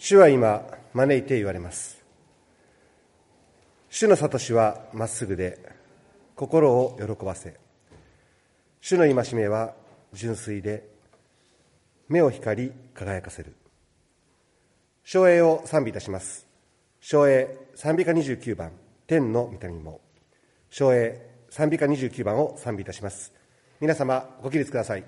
主は今招いて言われます。主の諭しはまっすぐで心を喜ばせ、主の戒めは純粋で目を光り輝かせる。唱詠を賛美いたします。唱詠賛美歌29番、天の御霊も。唱詠賛美歌29番を賛美いたします。皆様ご起立ください。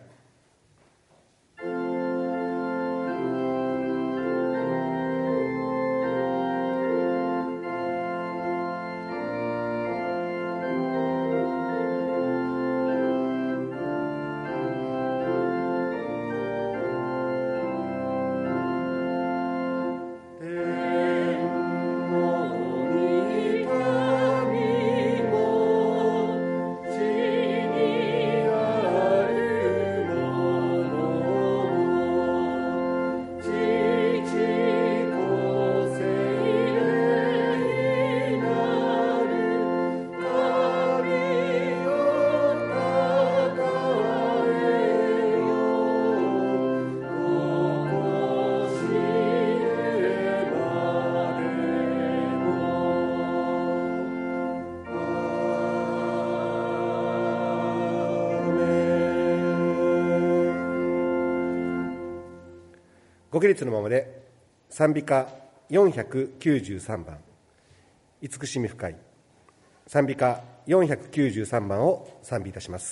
ご起立のままで賛美歌493番、慈しみ深い。賛美歌493番を賛美いたします。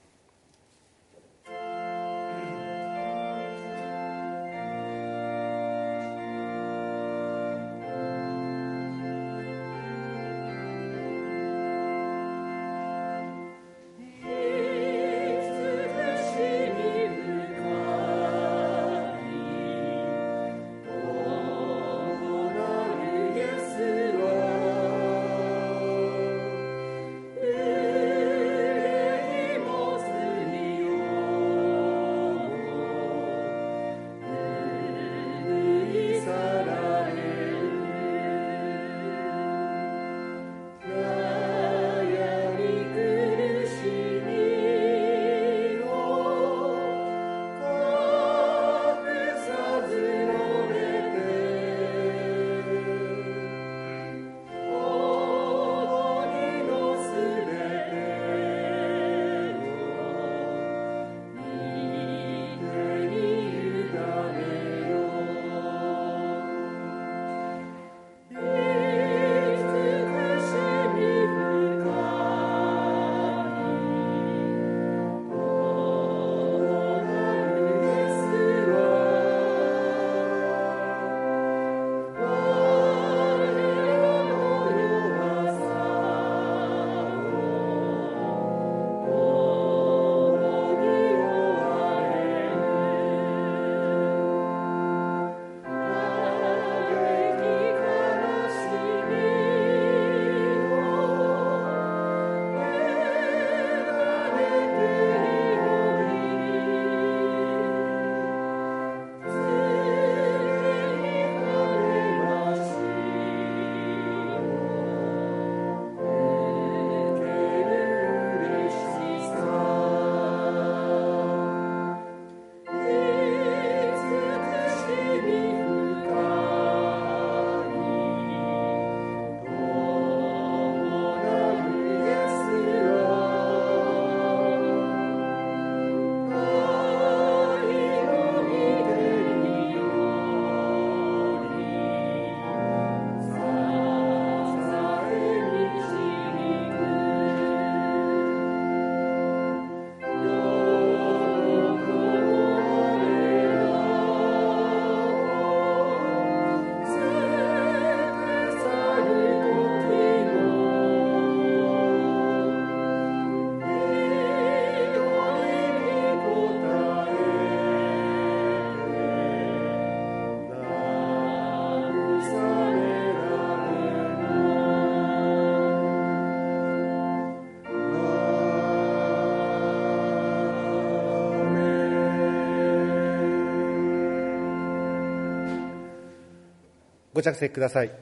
ご着席ください。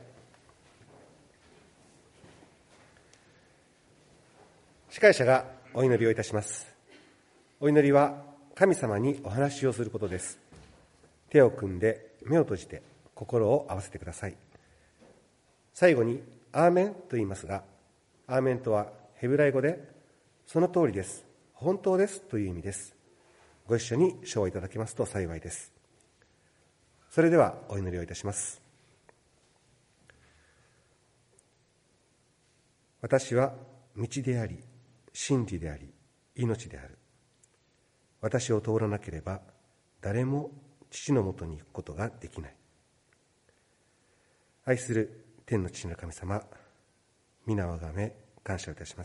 司会者がお祈りをいたします。お祈りは神様にお話をすることです。手を組んで目を閉じて心を合わせてください。最後にアーメンと言いますが、アーメンとはヘブライ語でその通りです、本当ですという意味です。ご一緒に唱和いただけますと幸いです。それではお祈りをいたします。私は道であり、真理であり、命である。私を通らなければ誰も父のもとに行くことができない。愛する天の父の神様、皆をあがめ感謝いたします。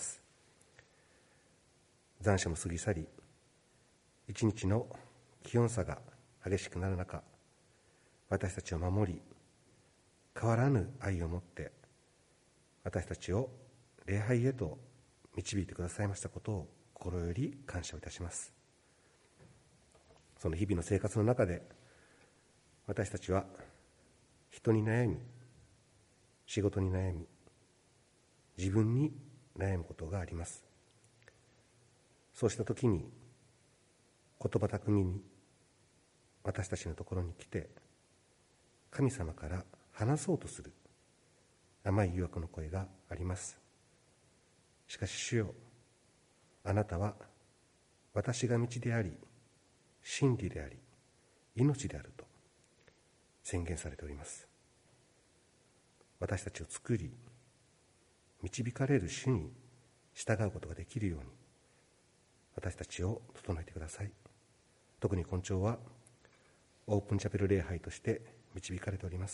残暑も過ぎ去り、一日の気温差が激しくなる中、私たちを守り、変わらぬ愛を持って私たちを礼拝へと導いてくださいましたことを心より感謝をいたします。その日々の生活の中で、私たちは人に悩み、仕事に悩み、自分に悩むことがあります。そうした時に、言葉巧みに私たちのところに来て、神様から話そうとする甘い誘惑の声があります。しかし主よ、あなたは私が道であり、真理であり、命であると宣言されております。私たちを作り、導かれる主に従うことができるように、私たちを整えてください。特に今朝はオープンチャペル礼拝として導かれております。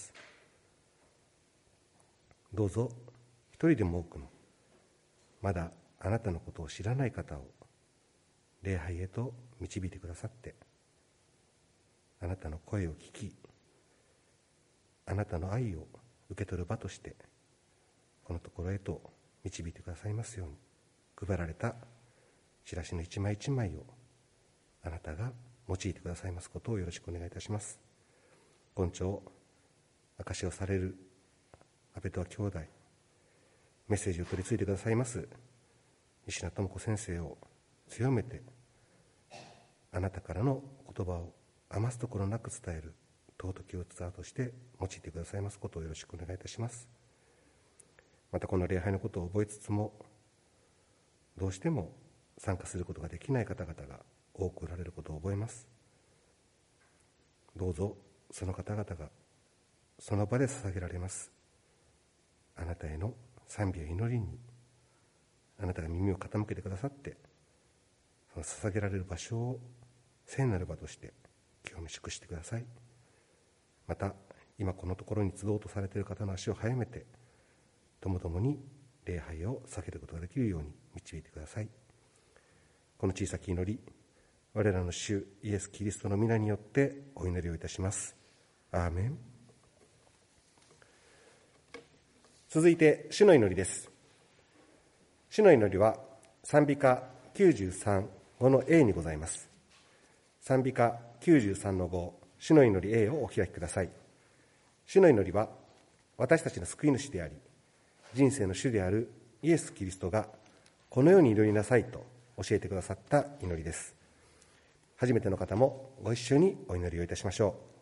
どうぞ一人でも多くのまだあなたのことを知らない方を礼拝へと導いてくださって、あなたの声を聞き、あなたの愛を受け取る場としてこのところへと導いてくださいますように、配られたチラシの一枚一枚をあなたが用いてくださいますことをよろしくお願いいたします。今朝証しをされる安倍と兄弟、メッセージを取り次いでくださいます西名智子先生を強めて、あなたからの言葉を余すところなく伝える尊き器として用いてくださいますことをよろしくお願いいたします。またこの礼拝のことを覚えつつも、どうしても参加することができない方々が多くおられることを覚えます。どうぞその方々がその場で捧げられますあなたへの賛美や祈りに、あなたが耳を傾けてくださって、その捧げられる場所を聖なる場として清め祝してください。また今このところに集おうとされている方の足を早めて、ともともに礼拝を避けることができるように導いてください。この小さき祈り、我らの主イエス・キリストの皆によってお祈りをいたします。アーメン。続いて主の祈りです。主の祈りは賛美歌93、5の A にございます。賛美歌93の5、主の祈り A をお開きください。主の祈りは私たちの救い主であり、人生の主であるイエス・キリストがこのように祈りなさいと教えてくださった祈りです。初めての方もご一緒にお祈りをいたしましょう。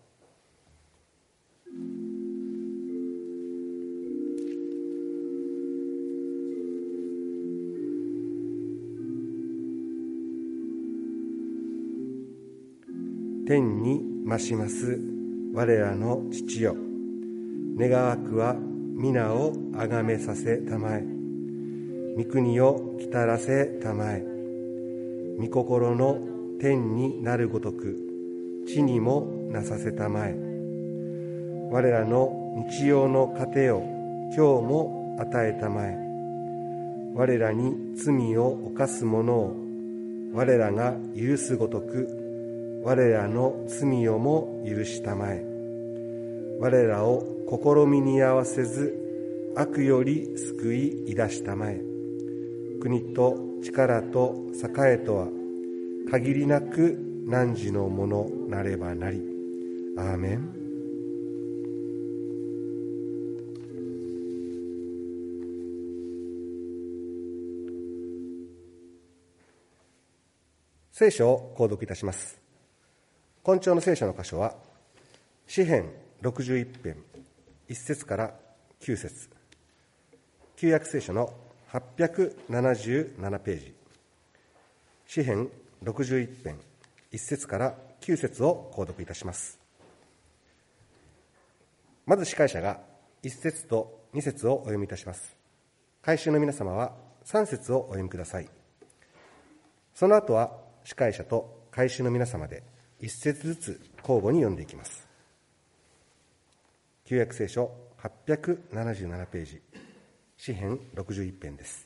天に増します我らの父よ、願わくは皆をあがめさせたまえ、御国を来たらせたまえ、御心の天になるごとく地にもなさせたまえ、我らの日曜の糧を今日も与えたまえ、我らに罪を犯す者を我らが許すごとく我らの罪をも許したまえ、我らを試みに合わせず悪より救い出したまえ、国と力と栄とは限りなく汝のものなればなり。アーメン。聖書を購読いたします。今朝の聖書の箇所は詩編 61編1節から9節、旧約聖書の877ページ、詩編61編1節から9節を購読いたします。まず司会者が1節と2節をお読みいたします。改宗の皆様は3節をお読みください。その後は司会者と改宗の皆様で1節ずつ交互に読んでいきます。旧約聖書877ページ、詩編61編です。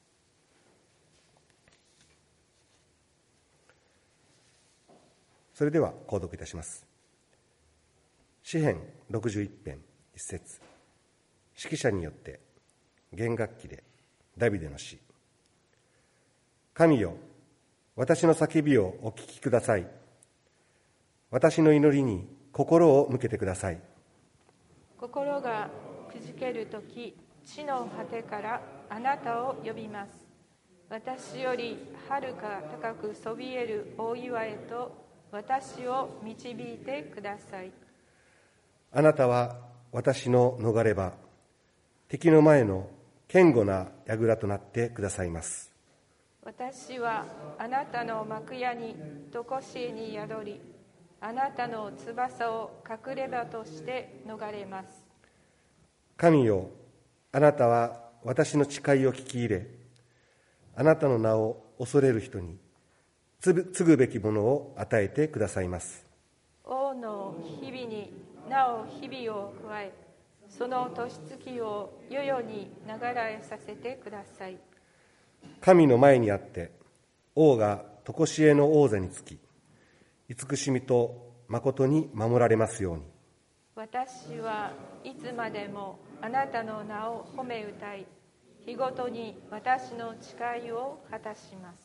それでは購読いたします。詩編61編1節、指揮者によって弦楽器でダビデの詩。神よ、私の叫びをお聞きください。私の祈りに心を向けてください。 心がくじけるとき、地の果てからあなたを呼びます。私よりはるか高くそびえる大岩へと私を導いてください。 あなたは私の逃れ場、敵の前の堅固な櫓となってくださいます。 私はあなたの幕屋に常しえに宿り、あなたの翼を隠れ場として逃れます。 神よ、あなたは私の誓いを聞き入れ、あなたの名を恐れる人に継ぐべきものを与えてくださいます。 王の日々になお日々を加え、その年月を世々に流らえさせてください。 神の前にあって王が常しえの王座につき、慈しみと誠に守られますように。 私はいつまでもあなたの名を褒め歌い、日ごとに私の誓いを果たします。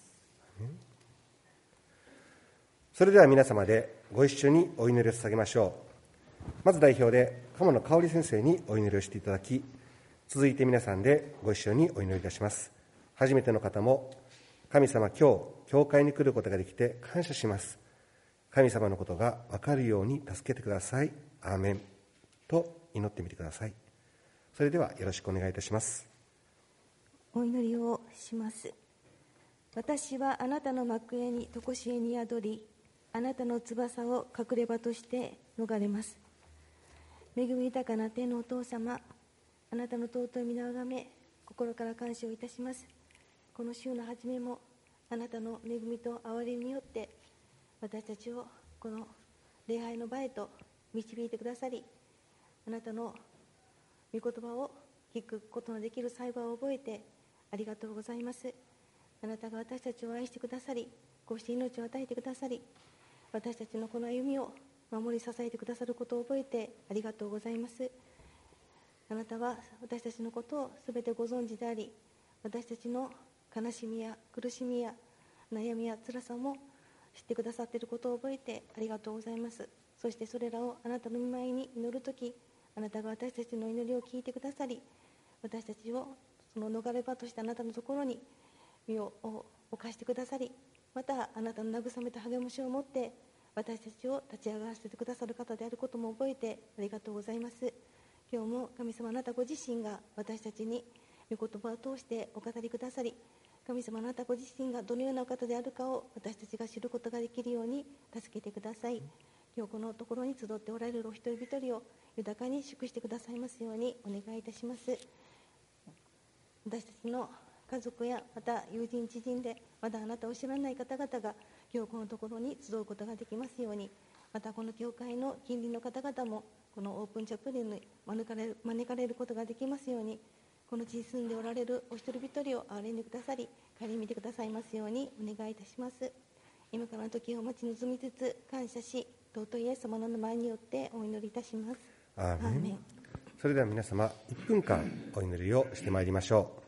それでは皆様でご一緒にお祈りを捧げましょう。まず代表で鴨野香織先生にお祈りをしていただき、続いて皆さんでご一緒にお祈りいたします。初めての方も、神様、今日教会に来ることができて感謝します。神様のことが分かるように助けてください。アーメンと祈ってみてください。それではよろしくお願いいたします。 お祈りをします。私はあなたの幕屋に常しえに宿り、あなたの翼を隠れ場として逃れます。恵み豊かな天のお父様、あなたの尊い皆をあがめ、心から感謝をいたします。この週の初めもあなたの恵みと憐れみによって私たちをこの礼拝の場へと導いてくださり、あなたの御言葉を聞くことのできる幸いを覚えてありがとうございます。あなたが私たちを愛してくださり、こうして命を与えてくださり、私たちのこの歩みを守り支えてくださることを覚えてありがとうございます。あなたは私たちのことをすべてご存知であり、私たちの悲しみや苦しみや悩みや辛さも知ってくださっていることを覚えてありがとうございます。そしてそれらをあなたの御前に祈るとき、あなたが私たちの祈りを聞いてくださり、私たちをその逃れ場としてあなたのところに身を置かしてくださり、またあなたの慰めと励ましを持って私たちを立ち上がらせてくださる方であることも覚えてありがとうございます。今日も神様、あなたご自身が私たちに御言葉を通してお語りくださり、神様、あなたご自身がどのようなお方であるかを私たちが知ることができるように助けてください。今日このところに集っておられるお一人一人を豊かに祝してくださいますようにお願いいたします。私たちの家族やまた友人知人でまだあなたを知らない方々が今日このところに集うことができますように、またこの教会の近隣の方々もこのオープンチャプルに招かれることができますように、この地に住んでおられるお一人一人を憐れんでくださり、顧みてくださいますようにお願いいたします。今からの時を待ち望みつつ感謝し、尊いイエス様の名前によってお祈りいたします。 アーメン。それでは皆様1分間お祈りをしてまいりましょう。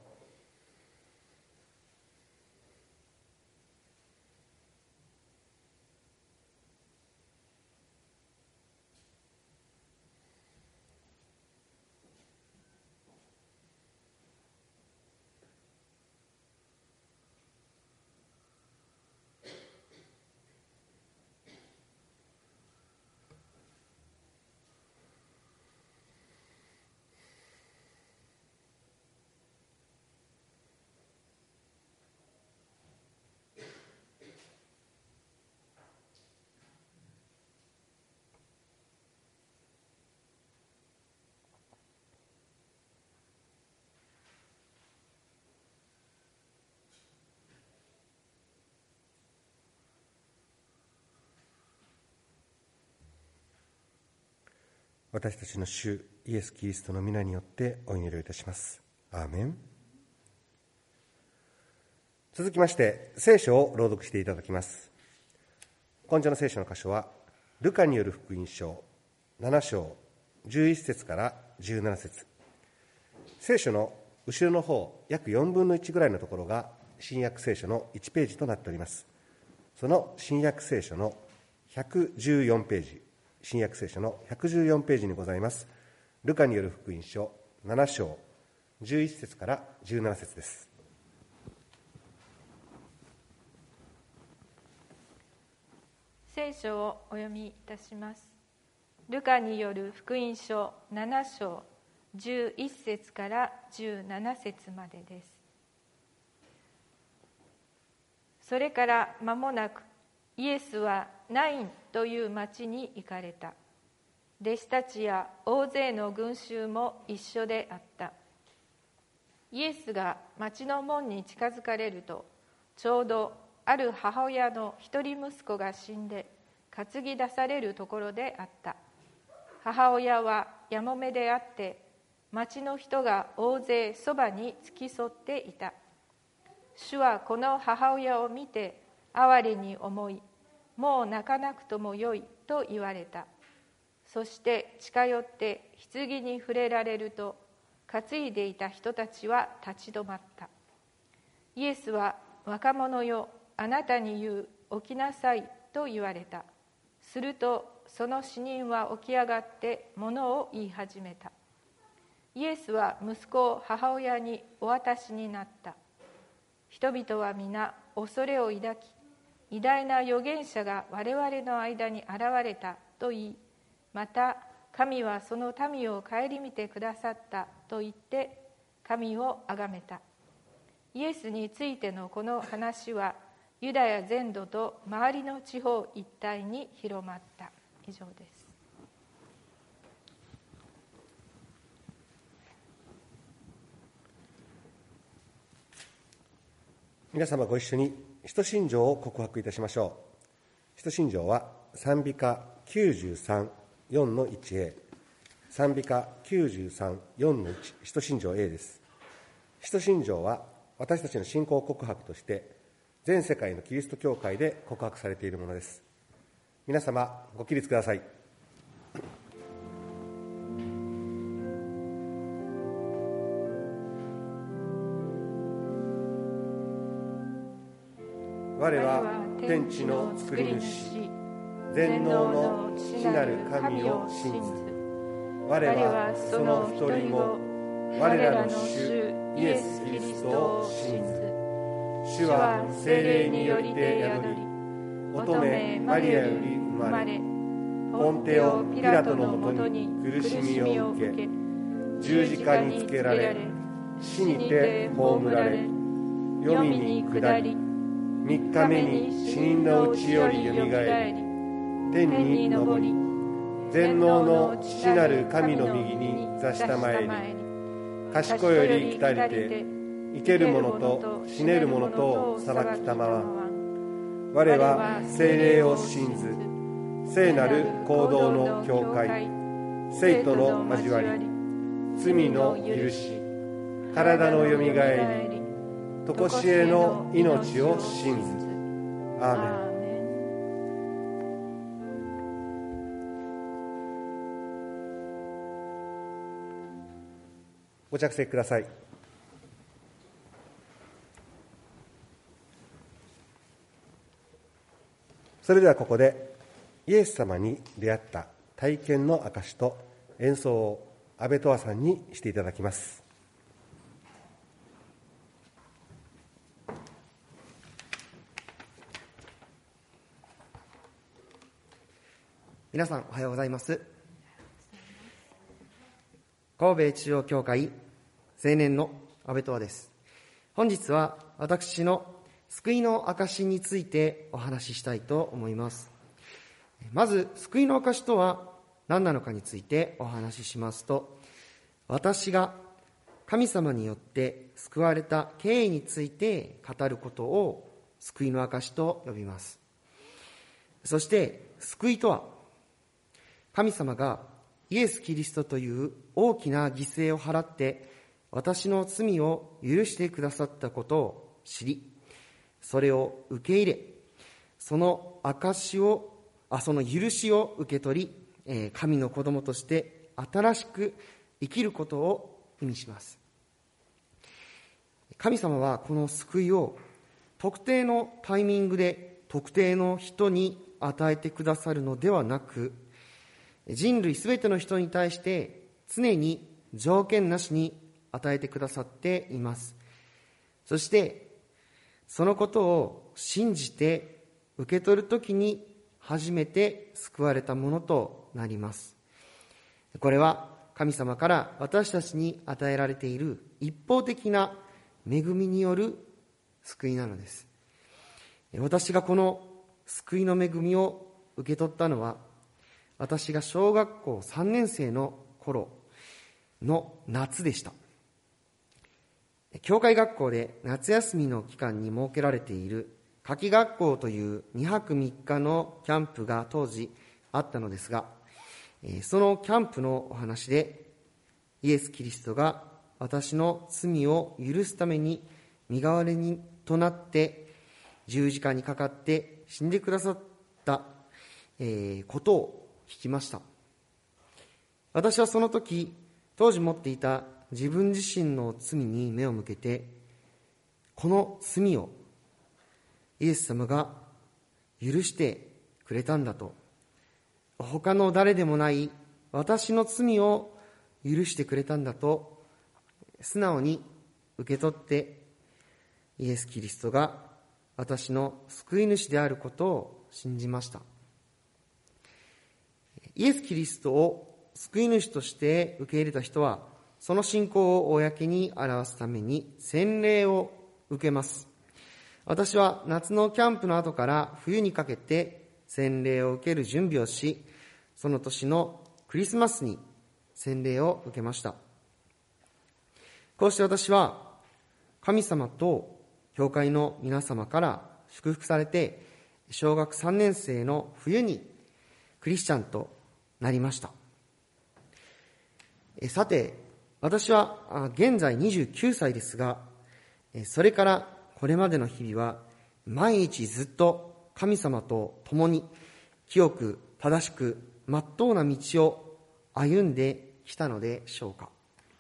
私たちの主イエス・キリストの皆によってお祈りをいたします。アーメン。続きまして聖書を朗読していただきます。今週の聖書の箇所はルカによる福音書7章11節から17節。聖書の後ろの方約4分の1ぐらいのところが新約聖書の1ページとなっております。その新約聖書の114ページ、新約聖書の114ページにございますルカによる福音書7章11節から17節です。 聖書をお読みいたします。ルカによる福音書7章11節から17節までです。それから間もなくイエスはナインという町に行かれた。弟子たちや大勢の群衆も一緒であった。イエスが町の門に近づかれると、ちょうどある母親の一人息子が死んで担ぎ出されるところであった。母親はやもめであって、町の人が大勢そばに付き添っていた。主はこの母親を見て哀れに思い、もう泣かなくともよいと言われた。そして近寄って棺に触れられると、担いでいた人たちは立ち止まった。イエスは、若者よ、あなたに言う、起きなさいと言われた。するとその死人は起き上がって物を言い始めた。イエスは息子を母親にお渡しになった。人々は皆恐れを抱き、偉大な預言者が我々の間に現れたと言い、また神はその民を顧みてくださったと言って神を崇めた。イエスについてのこの話はユダヤ全土と周りの地方一帯に広まった。以上です。 皆様ご一緒に使徒信条を告白いたしましょう。使徒信条は賛美歌93、4の 1A、 賛美歌93、4の1、使徒信条 A です。使徒信条は私たちの信仰告白として全世界のキリスト教会で告白されているものです。皆様ご起立ください。我は天地の作り主、全能の父なる神を信ず。我はその一人も、我らの主イエス・キリストを信ず。主は聖霊によりて宿り、乙女マリアより生まれ、ポンテオ・ピラトのもとに苦しみを受け、十字架につけられ、死にて葬られ、黄泉に下り、3日目に死人のうちよりよみがえり、天に昇り、全能の父なる神の右に座したまえり、賢より来たりて、生ける者と死ねる者とを裁きたまわん。我は聖霊を信ず、聖なる行動の教会、聖との交わり、罪の許し、体のよみがえり、とこしえの命を信ず。アーメン。ご着席ください。それではここでイエス様に出会った体験の証と演奏を安倍永さんにしていただきます。 皆さんおはようございます。神戸中央教会青年の安倍永です。本日は私の救いの証についてお話ししたいと思います。まず救いの証とは何なのかについてお話ししますと、私が神様によって救われた経緯について語ることを救いの証と呼びます。そして救いとは、神様がイエス・キリストという大きな犠牲を払って私の罪を許してくださったことを知り、それを受け入れ、その許しを受け取り、神の子供として新しく生きることを意味します。神様はこの救いを特定のタイミングで特定の人に与えてくださるのではなく、人類すべての人に対して常に条件なしに与えてくださっています。そしてそのことを信じて受け取るときに初めて救われたものとなります。これは神様から私たちに与えられている一方的な恵みによる救いなのです。私がこの救いの恵みを受け取ったのは、私が小学校3年生の頃の夏でした。教会学校で夏休みの期間に設けられている夏季学校という2泊3日のキャンプが当時あったのですが、そのキャンプのお話で、イエス・キリストが私の罪を許すために身代わりとなって十字架にかかって死んでくださったことを聞きました。私はその時、当時持っていた自分自身の罪に目を向けて、この罪をイエス様が許してくれたんだと、他の誰でもない私の罪を許してくれたんだと素直に受け取って、イエス・キリストが私の救い主であることを信じました。イエス・キリストを救い主として受け入れた人は、その信仰を公に表すために洗礼を受けます。私は夏のキャンプの後から冬にかけて洗礼を受ける準備をし、その年のクリスマスに洗礼を受けました。こうして私は神様と教会の皆様から祝福されて、小学3年生の冬にクリスチャンとなりました。さて、私は現在29歳ですが、それからこれまでの日々は毎日ずっと神様と共に清く正しく真っ当な道を歩んできたのでしょうか。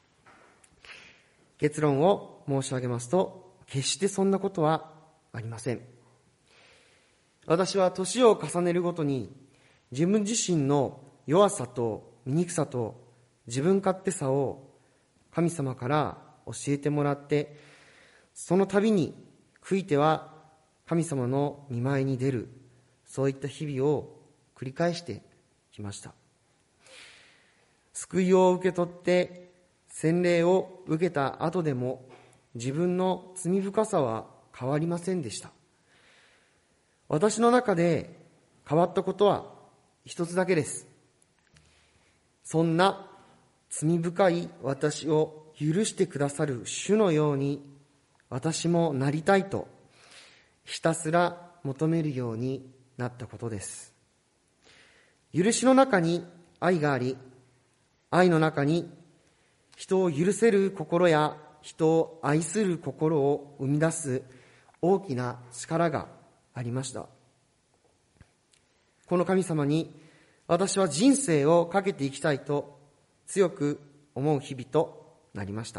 結論を申し上げますと、決してそんなことはありません。私は年を重ねるごとに自分自身の弱さと醜さと自分勝手さを神様から教えてもらって、その度に悔いては神様の御前に出る、そういった日々を繰り返してきました。救いを受け取って洗礼を受けた後でも自分の罪深さは変わりませんでした。私の中で変わったことは一つだけです。そんな罪深い私を許してくださる主のように私もなりたいとひたすら求めるようになったことです。許しの中に愛があり、愛の中に人を許せる心や人を愛する心を生み出す大きな力がありました。この神様に私は人生をかけていきたいと強く思う日々となりました。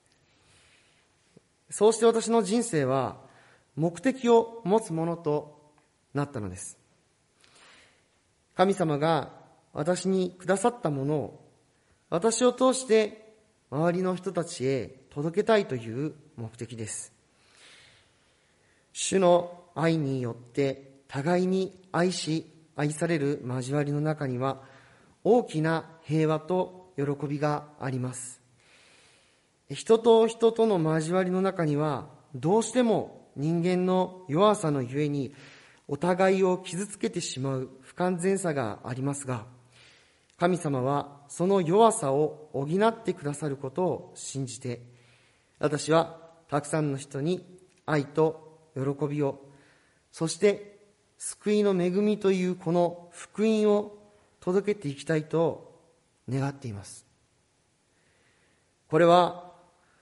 そうして私の人生は目的を持つものとなったのです。神様が私にくださったものを私を通して周りの人たちへ届けたいという目的です。主の愛によって互いに愛し愛される交わりの中には大きな平和と喜びがあります。人と人との交わりの中にはどうしても人間の弱さのゆえにお互いを傷つけてしまう不完全さがありますが、神様はその弱さを補ってくださることを信じて、私はたくさんの人に愛と喜びを、そして救いの恵みというこの福音を届けていきたいと願っています。これは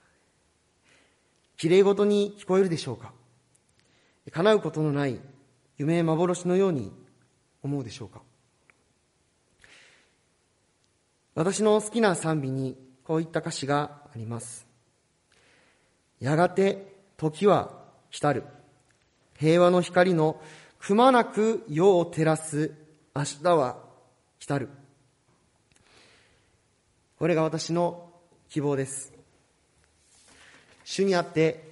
きれいごとに聞こえるでしょうか。叶うことのない夢幻のように思うでしょうか。私の好きな賛美にこういった歌詞があります。やがて時は来たる、平和の光のくまなく世を照らす明日は来たる。これが私の希望です。主にあって、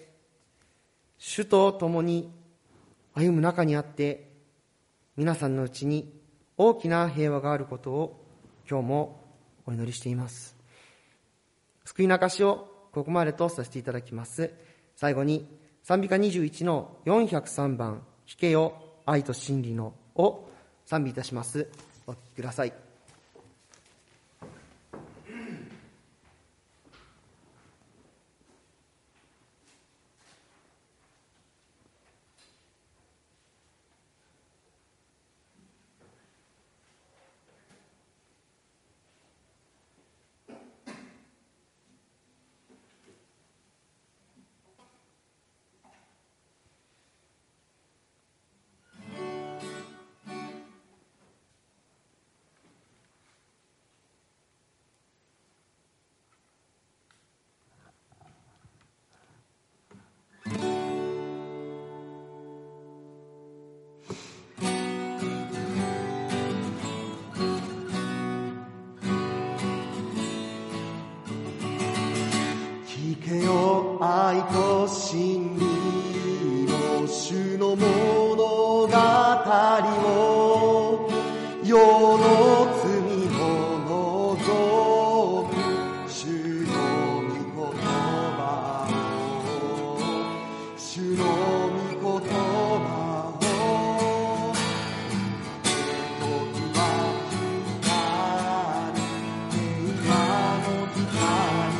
主と共に歩む中にあって、皆さんのうちに大きな平和があることを今日もお祈りしています。救いの証をここまでとさせていただきます。最後に賛美歌21の403番、聞けよ愛と真理のを賛美いたします。お聴きください。 愛と真理の主の物語を、世の罪を除く主の御言葉を、主の御言葉を、時は光る平和の光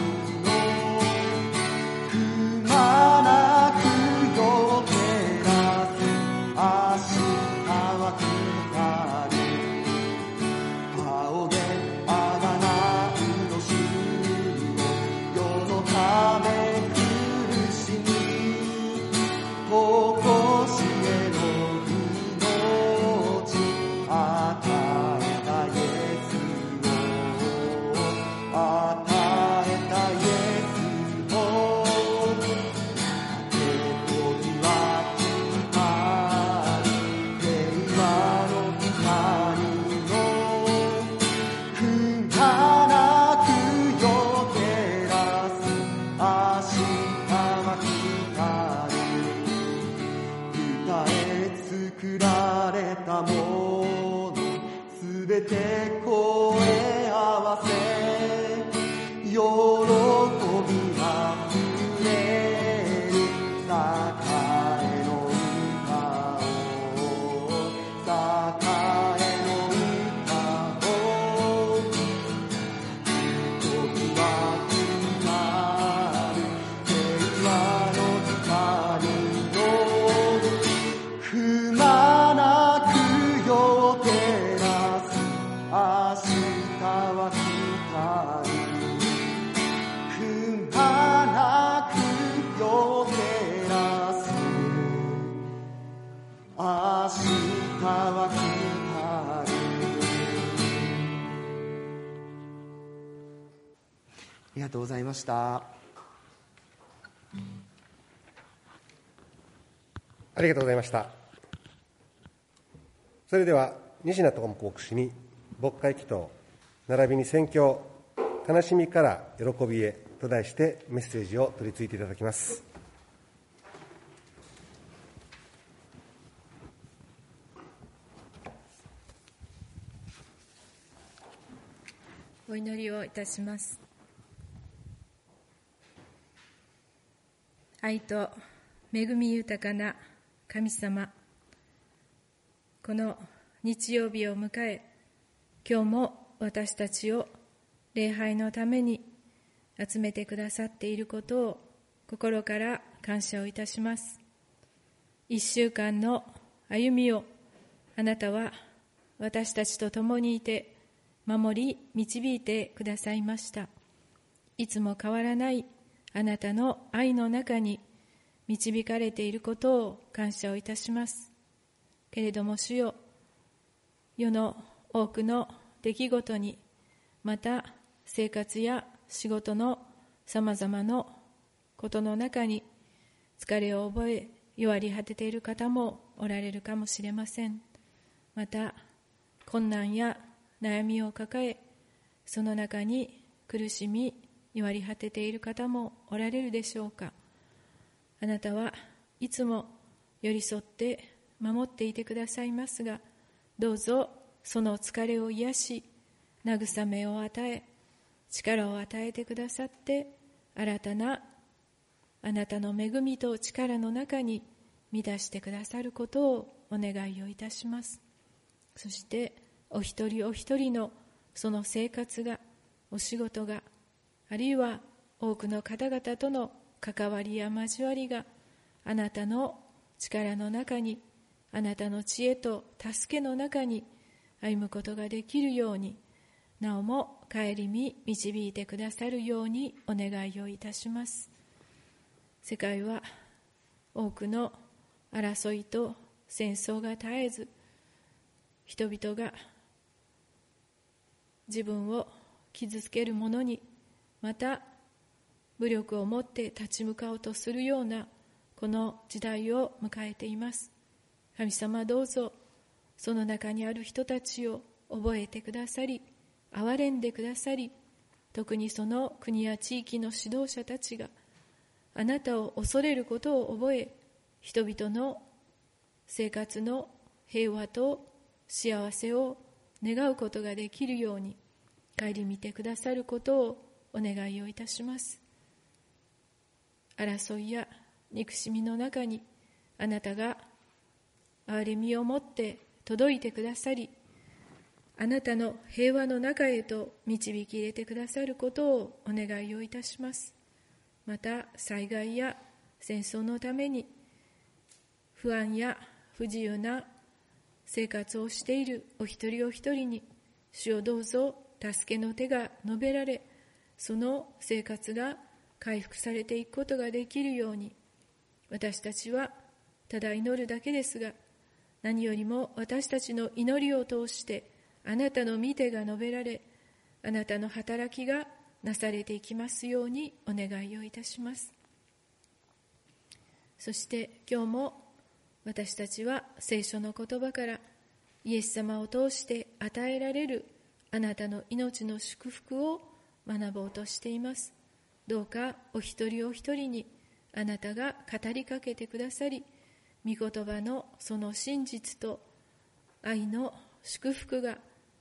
ありがとうございました。 ありがとうございました。それでは西名智子牧師に牧会祈祷並びに宣教悲しみから喜びへと題してメッセージを取り次いでいただきます。 お祈りをいたします。愛と恵み豊かな神様、この日曜日を迎え、今日も私たちを礼拝のために集めてくださっていることを心から感謝をいたします。1週間の歩みをあなたは私たちと共にいて守り導いてくださいました。いつも変わらないあなたの愛の中に導かれていることを感謝をいたします。けれども主よ、世の多くの出来事に、また生活や仕事のさまざまなことの中に疲れを覚え弱り果てている方もおられるかもしれません。また困難や悩みを抱え、その中に苦しみ弱り果てている方もおられるでしょうか。あなたはいつも寄り添って守っていてくださいますが、どうぞその疲れを癒し、慰めを与え、力を与えてくださって、新たなあなたの恵みと力の中に満たしてくださることをお願いをいたします。そしてお一人お一人のその生活が、お仕事が、あるいは多くの方々との関わりや交わりが、あなたの力の中に、あなたの知恵と助けの中に歩むことができるように、なおも顧み導いてくださるようにお願いをいたします。世界は多くの争いと戦争が絶えず、人々が自分を傷つける者に、また武力を持って立ち向かおうとするようなこの時代を迎えています。神様、どうぞその中にある人たちを覚えてくださり、憐れんでくださり、特にその国や地域の指導者たちがあなたを恐れることを覚え、人々の生活の平和と幸せを願うことができるように顧みてくださることをお願いをいたします。争いや憎しみの中にあなたが憐れみを持って届いてくださり、あなたの平和の中へと導き入れてくださることをお願いをいたします。また災害や戦争のために不安や不自由な生活をしているお一人お一人に、主をどうぞ助けの手が伸べられ、その生活が回復されていくことができるように、私たちはただ祈るだけですが、何よりも私たちの祈りを通してあなたの御手が伸べられ、あなたの働きがなされていきますようにお願いをいたします。そして今日も私たちは聖書の言葉からイエス様を通して与えられるあなたの命の祝福を学ぼうとしています。どうかお一人お一人にあなたが語りかけてくださり、御言葉のその真実と愛の祝福が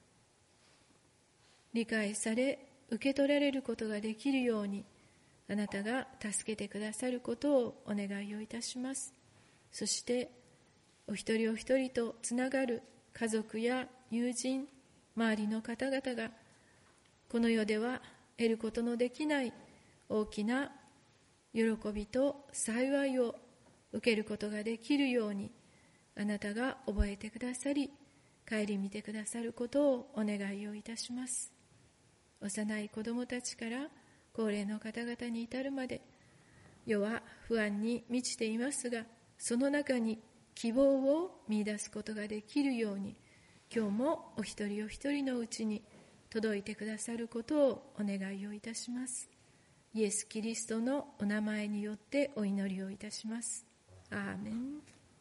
理解され受け取られることができるように、あなたが助けてくださることをお願いをいたします。そしてお一人お一人とつながる家族や友人、周りの方々がこの世では得ることのできない大きな喜びと幸いを受けることができるように、あなたが覚えてくださり顧みてくださることをお願いをいたします。幼い子どもたちから高齢の方々に至るまで、世は不安に満ちていますが、その中に希望を見出すことができるように、今日もお一人お一人のうちに届いてくださることをお願いをいたします。イエス・キリストのお名前によってお祈りをいたします。アーメン。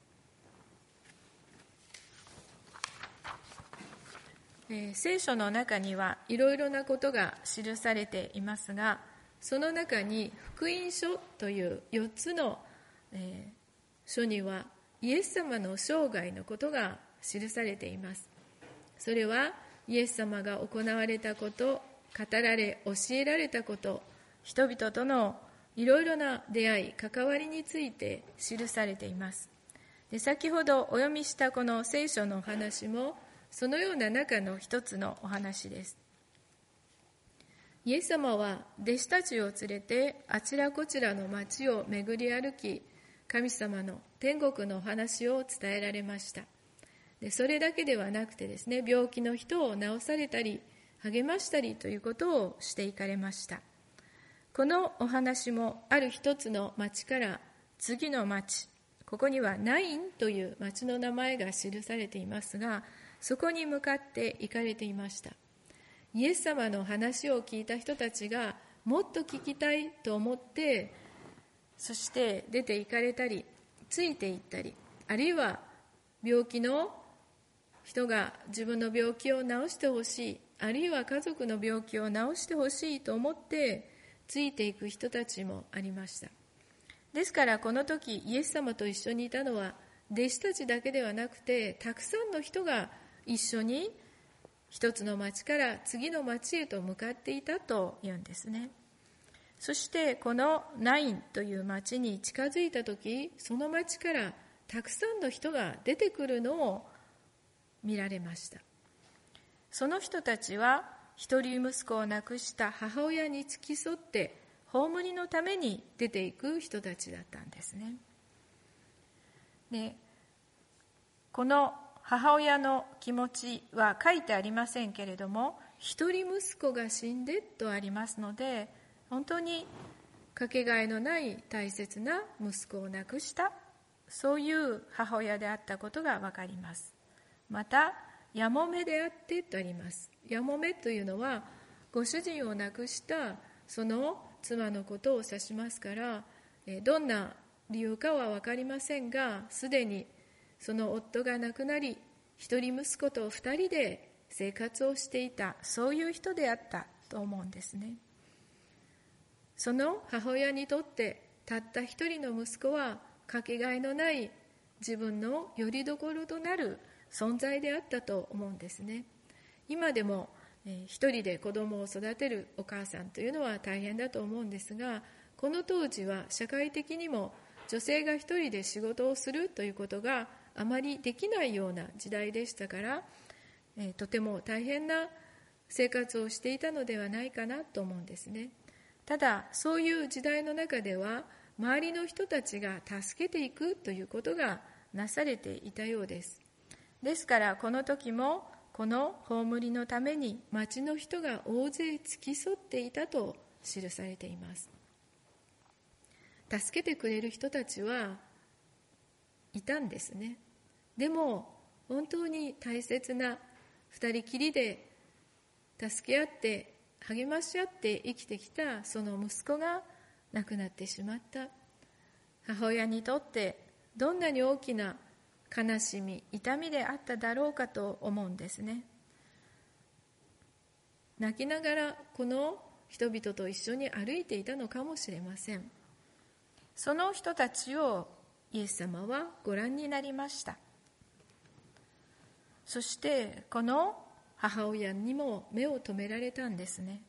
聖書の中にはいろいろなことが記されていますが、その中に福音書という4つの、書にはイエス様の生涯のことが記されています。それはイエス様が行われたこと、語られ教えられたこと、人々とのいろいろな出会い関わりについて記されています。で、先ほどお読みしたこの聖書のお話もそのような中の一つのお話です。イエス様は弟子たちを連れてあちらこちらの町を巡り歩き、神様の天国のお話を伝えられました。で、それだけではなくてですね、病気の人を治されたり、 励ましたりということをしていかれました。このお話もある一つの町から次の町、ここにはナインという町の名前が記されていますが、そこに向かって行かれていました。イエス様の話を聞いた人たちがもっと聞きたいと思って、そして出て行かれたり、ついて行ったり、あるいは病気の人が自分の病気を治してほしい、あるいは家族の病気を治してほしいと思ってついていく人たちもありました。ですからこの時イエス様と一緒にいたのは弟子たちだけではなくて、たくさんの人が一緒に一つの町から次の町へと向かっていたというんですね。そしてこのナインという町に近づいた時、その町からたくさんの人が出てくるのを見られました。その人たちは一人息子を亡くした母親に付き添って葬りのために出ていく人たちだったんですね。で、この母親の気持ちは書いてありませんけれども、一人息子が死んでとありますので、本当にかけがえのない大切な息子を亡くした、そういう母親であったことがわかります。また、やもめであってとあります。やもめというのは、ご主人を亡くしたその妻のことを指しますから、どんな理由かは分かりませんが、すでにその夫が亡くなり、一人息子と二人で生活をしていた、そういう人であったと思うんですね。その母親にとってたった一人の息子はかけがえのない自分の拠り所となる存在であったと思うんですね。今でも一人で子供を育てるお母さんというのは大変だと思うんですが、この当時は社会的にも女性が一人で仕事をするということがあまりできないような時代でしたから、とても大変な生活をしていたのではないかなと思うんですね。ただそういう時代の中では周りの人たちが助けていくということがなされていたようです。ですからこの時もこの葬りのために町の人が大勢付き添っていたと記されています。助けてくれる人たちはいたんですね。でも本当に大切な二人きりで助け合って励まし合って生きてきたその息子が亡くなってしまった。母親にとってどんなに大きな悲しみ、痛みであっただろうかと思うんですね。泣きながらこの人々と一緒に歩いていたのかもしれません。その人たちをイエス様はご覧になりました。そしてこの母親にも目を留められたんですね。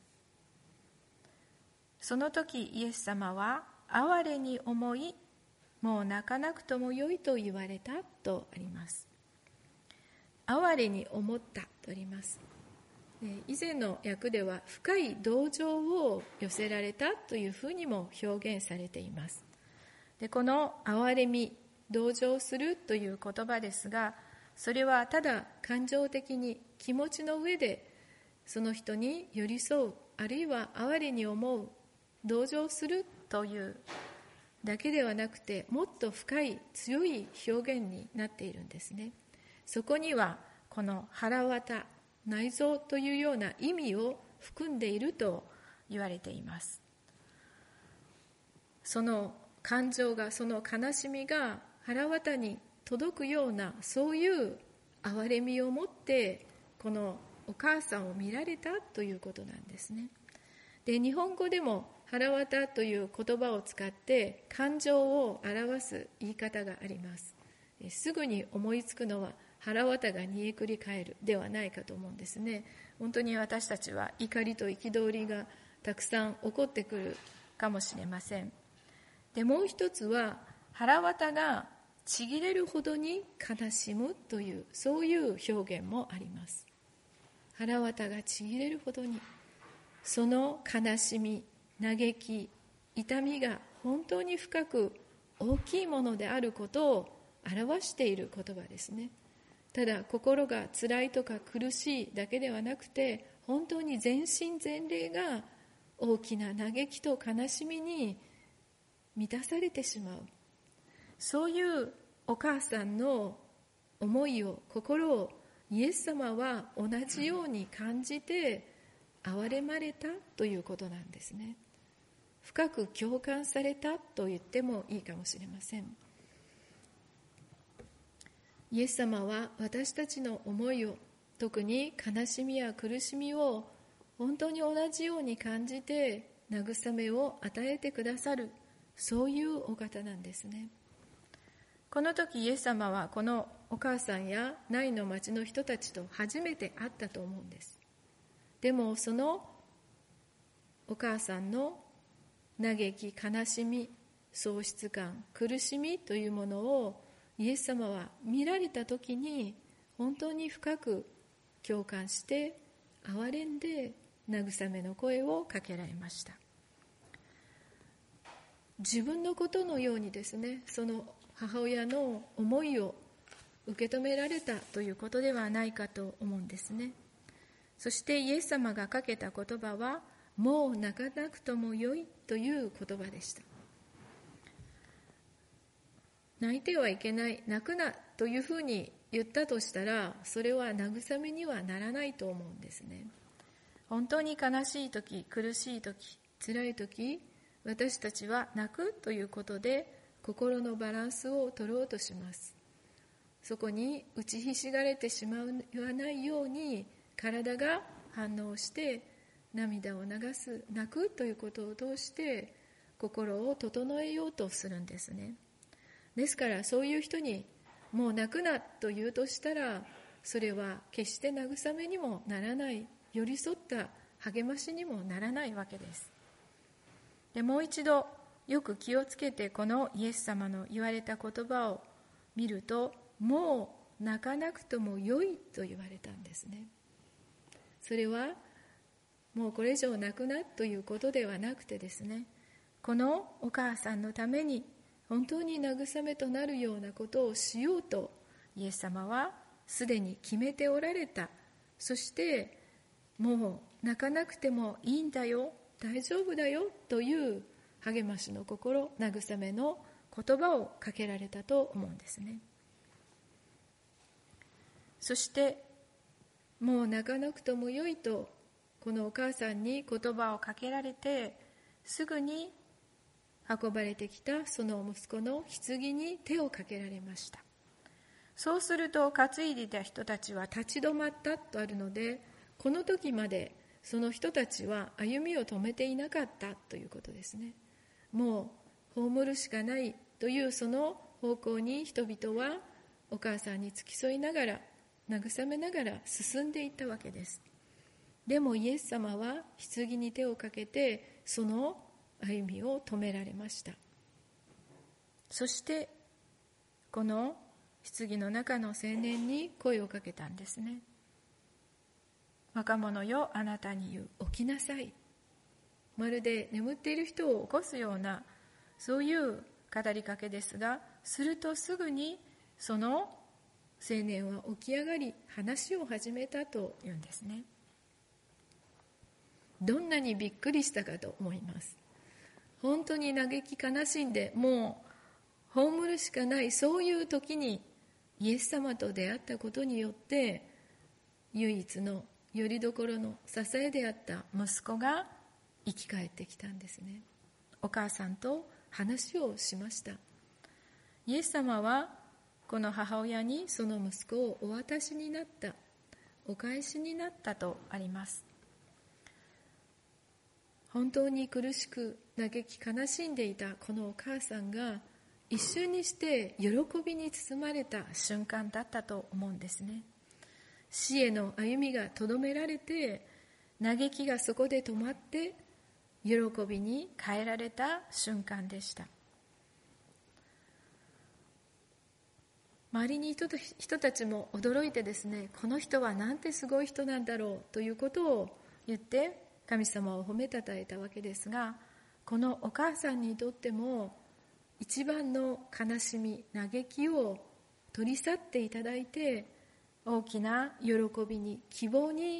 その時イエス様は哀れに思い、もう泣かなくともよいと言われたとあります。哀れに思ったとあります。以前の訳では深い同情を寄せられたというふうにも表現されています。で、この哀れみ、同情するという言葉ですが、それはただ感情的に気持ちの上でその人に寄り添う、あるいは哀れに思う、同情するというだけではなくて、もっと深い強い表現になっているんですね。そこにはこの腹渡、内臓というような意味を含んでいると言われています。その感情が、その悲しみが腹渡に届くような、そういう憐れみを持ってこのお母さんを見られたということなんですね。で、日本語でも腹渡という言葉を使って感情を表す言い方があります。すぐに思いつくのは腹渡が煮えくり返るではないかと思うんですね。本当に私たちは怒りと憤りがたくさん起こってくるかもしれません。で、もう一つは腹渡がちぎれるほどに悲しむという、そういう表現もあります。腹渡がちぎれるほどに、その悲しみ、嘆き、痛みが本当に深く大きいものであることを表している言葉ですね。ただ心が辛いとか苦しいだけではなくて、 本当に全身全霊が大きな嘆きと悲しみに満たされてしまう。そういうお母さんの思いを、心をイエス様は同じように感じて憐れまれたということなんですね。深く共感されたと言ってもいいかもしれません。イエス様は私たちの思いを、特に悲しみや苦しみを本当に同じように感じて慰めを与えてくださる、そういうお方なんですね。この時イエス様はこのお母さんやナインの町の人たちと初めて会ったと思うんです。でもそのお母さんの嘆き、悲しみ、喪失感、苦しみというものをイエス様は見られた時に本当に深く共感して憐れんで慰めの声をかけられました。自分のことのようにですね、その母親の思いを受け止められたということではないかと思うんですね。そしてイエス様がかけた言葉は、もう泣かなくともよいという言葉でした。泣いてはいけない、泣くなというふうに言ったとしたら、それは慰めにはならないと思うんですね。本当に悲しい時、苦しい時、辛い時、私たちは泣くということで心のバランスを取ろうとします。そこに打ちひしがれてしまわないように体が反応して涙を流す、泣くということを通して心を整えようとするんですね。ですからそういう人にもう泣くなと言うとしたら、それは決して慰めにもならない、寄り添った励ましにもならないわけです。でもう一度よく気をつけてこのイエス様の言われた言葉を見ると、もう泣かなくともよいと言われたんですね。それはもうこれ以上泣くなということではなくてですね、このお母さんのために本当に慰めとなるようなことをしようとイエス様はすでに決めておられた。そしてもう泣かなくてもいいんだよ、大丈夫だよという励ましの心、慰めの言葉をかけられたと思うんですね。そしてもう泣かなくともよいとこのお母さんに言葉をかけられて、すぐに運ばれてきたその息子の棺に手をかけられました。そうすると担いでいた人たちは立ち止まったとあるので、この時までその人たちは歩みを止めていなかったということですね。もう葬るしかないというその方向に人々はお母さんに付き添いながら、慰めながら進んでいったわけです。でもイエス様は棺に手をかけてその歩みを止められました。そしてこの棺の中の青年に声をかけたんですね。若者よ、あなたに言う、起きなさい。まるで眠っている人を起こすような、そういう語りかけですが、するとすぐにその青年は起き上がり話を始めたというんですね。どんなにびっくりしたかと思います。本当に嘆き悲しんで、もう葬るしかない、そういう時にイエス様と出会ったことによって、唯一のよりどころの支えであった息子が生き返ってきたんですね。お母さんと話をしました。イエス様はこの母親にその息子をお渡しになった、お返しになったとあります。本当に苦しく嘆き悲しんでいたこのお母さんが一瞬にして喜びに包まれた瞬間だったと思うんですね。死への歩みがとどめられて、嘆きがそこで止まって喜びに変えられた瞬間でした。周りにいた人たちも驚いてですね、この人はなんてすごい人なんだろうということを言って神様を褒めたたえたわけですが、このお母さんにとっても一番の悲しみ、嘆きを取り去っていただいて、大きな喜びに、希望に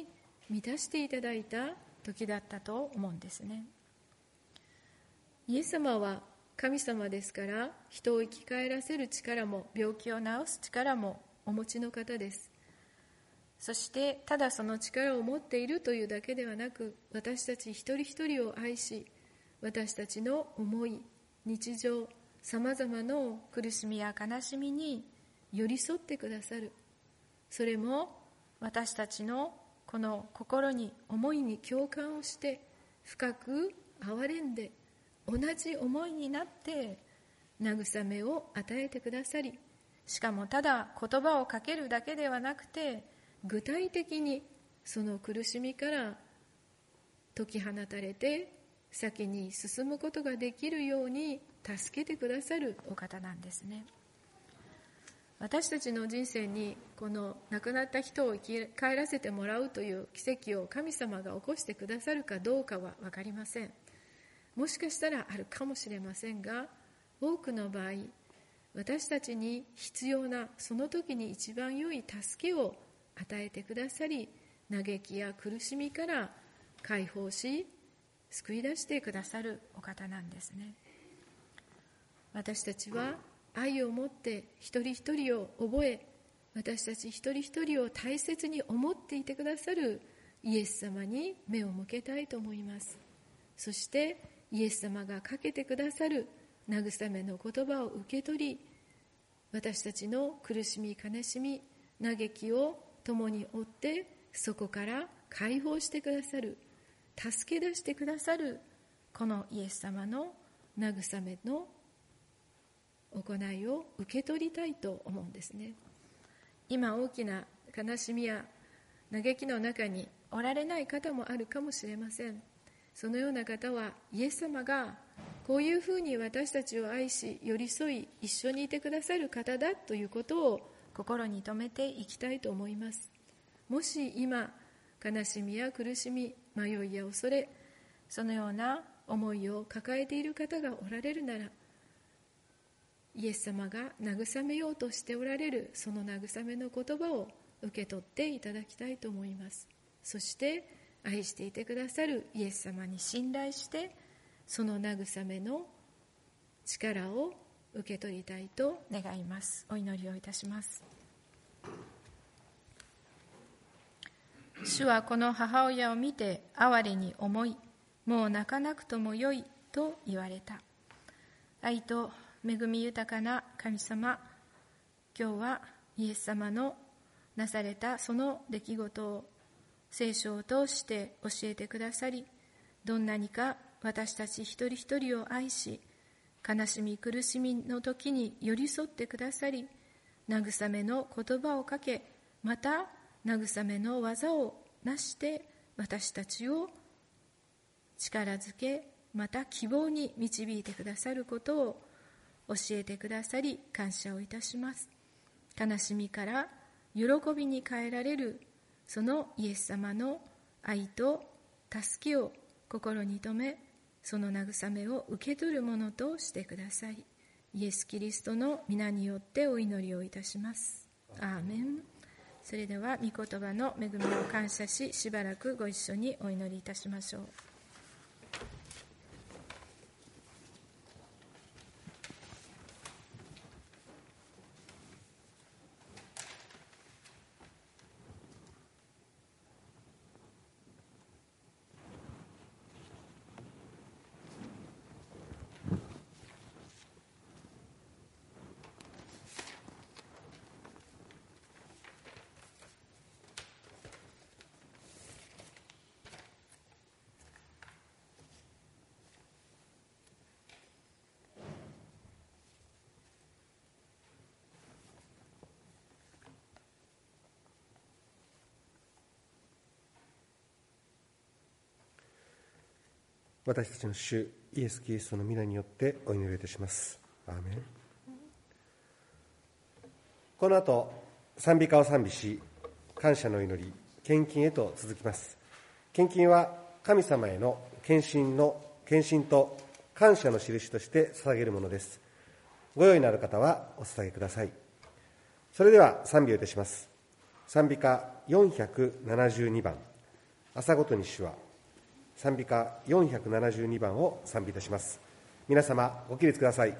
満たしていただいた時だったと思うんですね。イエス様は神様ですから、人を生き返らせる力も病気を治す力もお持ちの方です。そしてただその力を持っているというだけではなく、私たち一人一人を愛し、私たちの思い、日常、さまざまな苦しみや悲しみに寄り添ってくださる。それも私たちのこの心に、思いに共感をして、深く憐れんで、同じ思いになって慰めを与えてくださり、しかもただ言葉をかけるだけではなくて、具体的にその苦しみから解き放たれて先に進むことができるように助けてくださるお方なんですね。私たちの人生にこの亡くなった人を生き返らせてもらうという奇跡を神様が起こしてくださるかどうかは分かりません。もしかしたらあるかもしれませんが、多くの場合、私たちに必要なその時に一番良い助けを与えてくださり、嘆きや苦しみから解放し、救い出してくださるお方なんですね。私たちは愛を持って一人一人を覚え、私たち一人一人を大切に思っていてくださるイエス様に目を向けたいと思います。そしてイエス様がかけてくださる慰めの言葉を受け取り、私たちの苦しみ、悲しみ、嘆きを共に負って、そこから解放してくださる、助け出してくださる、このイエス様の慰めの行いを受け取りたいと思うんですね。今大きな悲しみや嘆きの中におられない方もあるかもしれません。そのような方は、イエス様がこういうふうに私たちを愛し、寄り添い、一緒にいてくださる方だということを心に留めていきたいと思います。もし今悲しみや苦しみ、迷いや恐れ、そのような思いを抱えている方がおられるなら、イエス様が慰めようとしておられるその慰めの言葉を受け取っていただきたいと思います。そして愛していてくださるイエス様に信頼して、その慰めの力を受け取りたいと願います。お祈りをいたします。主はこの母親を見て哀れに思い、もう泣かなくともよいと言われた。愛と恵み豊かな神様、今日はイエス様のなされたその出来事を聖書を通して教えてくださり、どんなにか私たち一人一人を愛し、悲しみ苦しみの時に寄り添ってくださり、慰めの言葉をかけ、また慰めの技をなして私たちを力づけ、また希望に導いてくださることを教えてくださり、感謝をいたします。悲しみから喜びに変えられるそのイエス様の愛と助けを心に留め、その慰めを受け取るものとしてください。イエス・キリストの皆によってお祈りをいたします。アーメン。それでは御言葉の恵みを感謝し、しばらくご一緒にお祈りいたしましょう。 私たちの主イエス・キリストの皆によってお祈りいたします。アーメン。この後賛美歌を賛美し、感謝の祈り、献金へと続きます。献金は神様への献身と感謝の印として捧げるものです。ご用意のある方はお捧げください。それでは賛美をいたします。賛美歌472番、 朝ごとに主は、賛美歌472番を賛美いたします。皆様ご起立ください。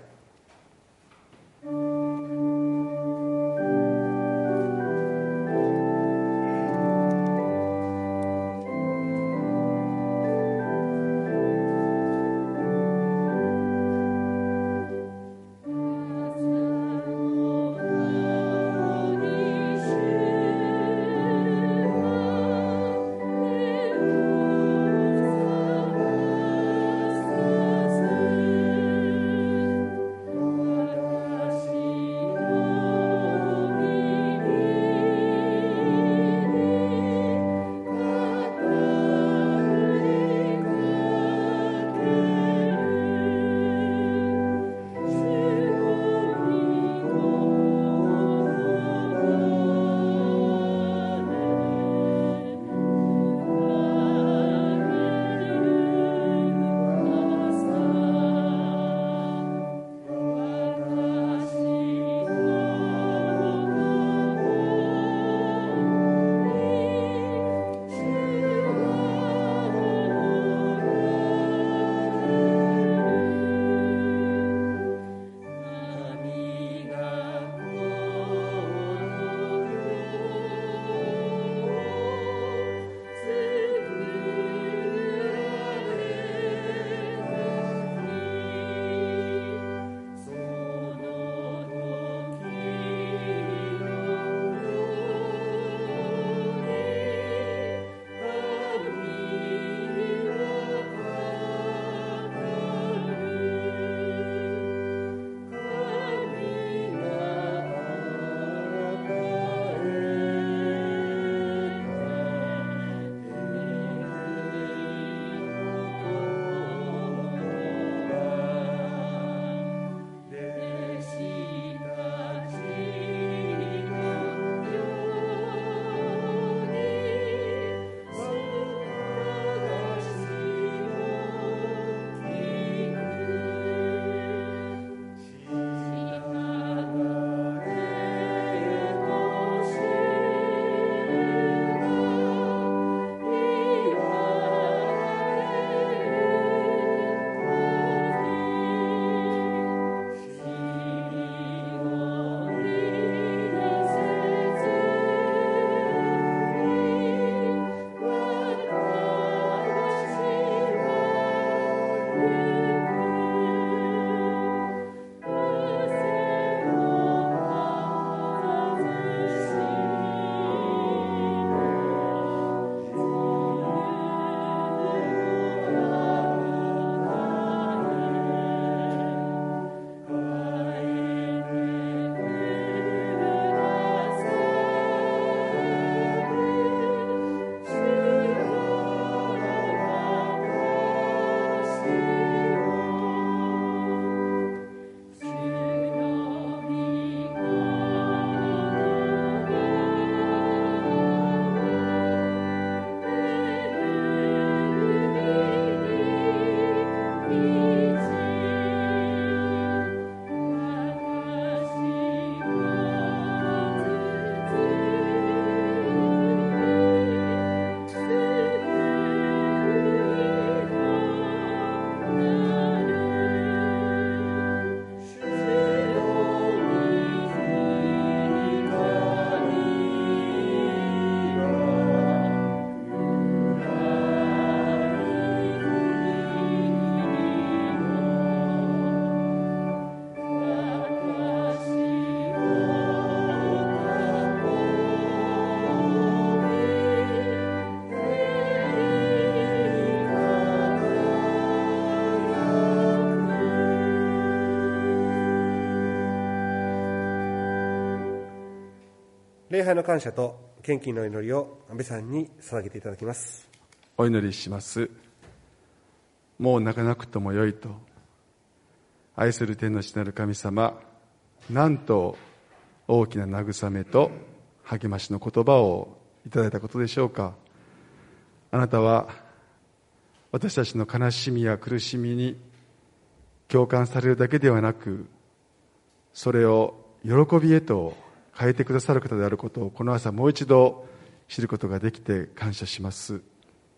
礼拝の感謝と献金の祈りを安倍さんに捧げていただきます。 お祈りします。もう泣かなくともよいと、愛する天の父なる神様、なんと大きな慰めと励ましの言葉をいただいたことでしょうか。あなたは私たちの悲しみや苦しみに共感されるだけではなく、それを喜びへと変えてくださる方であることをこの朝もう一度知ることができて感謝します。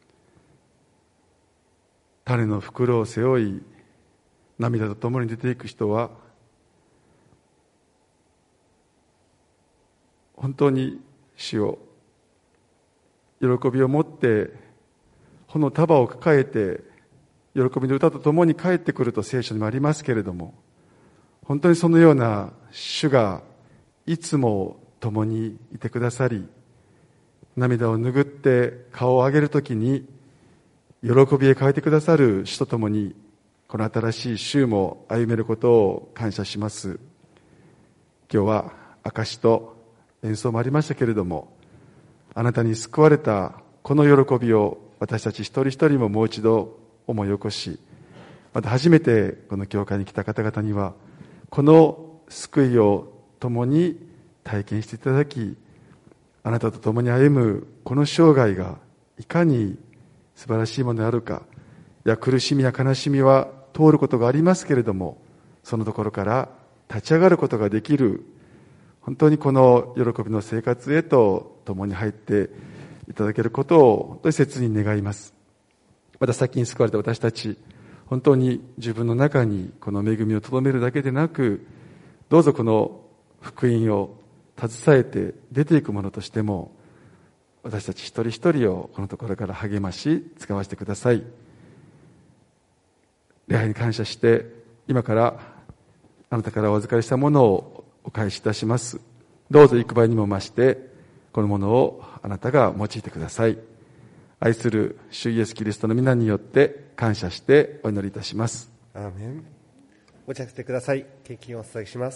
種の袋を背負い、涙とともに出ていく人は、本当に主を喜びを持って穂の束を抱えて喜びの歌とともに帰ってくると聖書にもありますけれども、本当にそのような主がいつも共にいてくださり、涙を拭って顔を上げるときに喜びへ変えてくださる主とともに、この新しい週も歩めることを感謝します。今日は証と演奏もありましたけれども、あなたに救われたこの喜びを私たち一人一人ももう一度思い起こし、また初めてこの教会に来た方々にはこの救いを共に体験していただき、あなたと共に歩むこの生涯がいかに素晴らしいものであるか。いや、苦しみや悲しみは通ることがありますけれども、そのところから立ち上がることができる、本当にこの喜びの生活へと共に入っていただけることを本当に切に願います。また先に救われた私たち、本当に自分の中にこの恵みを留めるだけでなく、どうぞこの福音を携えて出ていくものとしても、私たち一人一人をこのところから励まし使わせてください。礼拝に感謝して、今からあなたからお預かりしたものをお返しいたします。どうぞ幾倍にも増してこのものをあなたが用いてください。愛する主イエスキリストの皆によって感謝してお祈りいたします。 アーメン。ご着席ください。献金をお捧げします。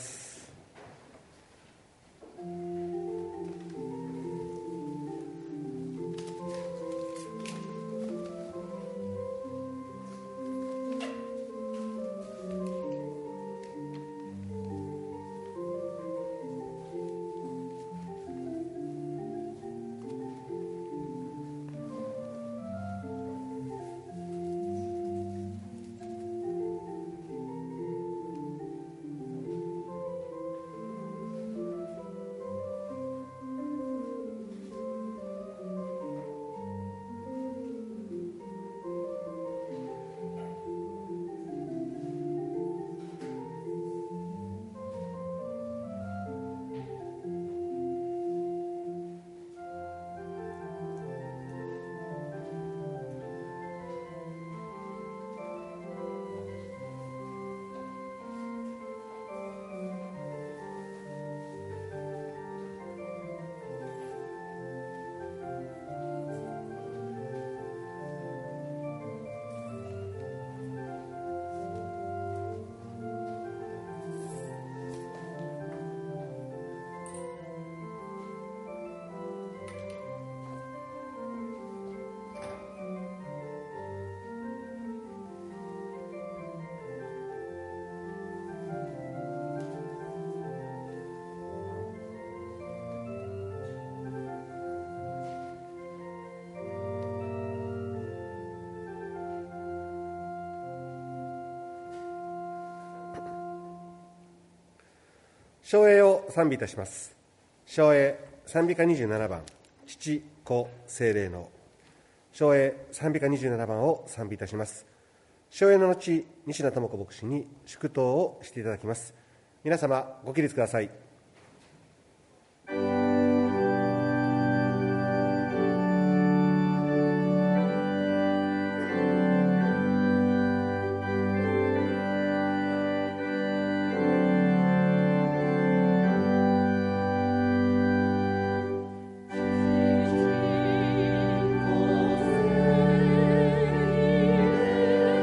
唱詠を賛美いたします。唱詠賛美歌27番、父子聖霊の。唱詠賛美歌27番を賛美いたします。唱詠の後、西名智子牧師に祝祷をしていただきます。皆様ご起立ください。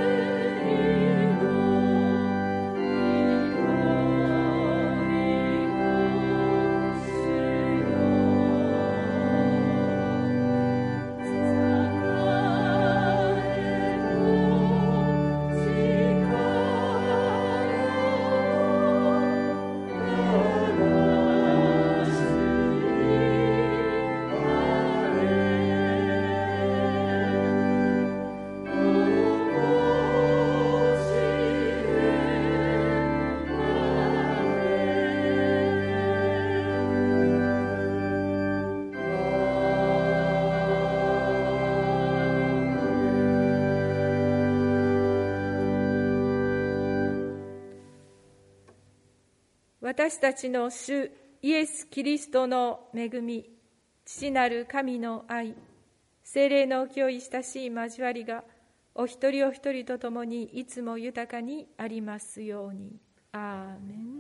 「 私たちの主イエス・キリストの恵み、父なる神の愛、聖霊の清い親しい交わりがお一人お一人とともにいつも豊かにありますように。アーメン。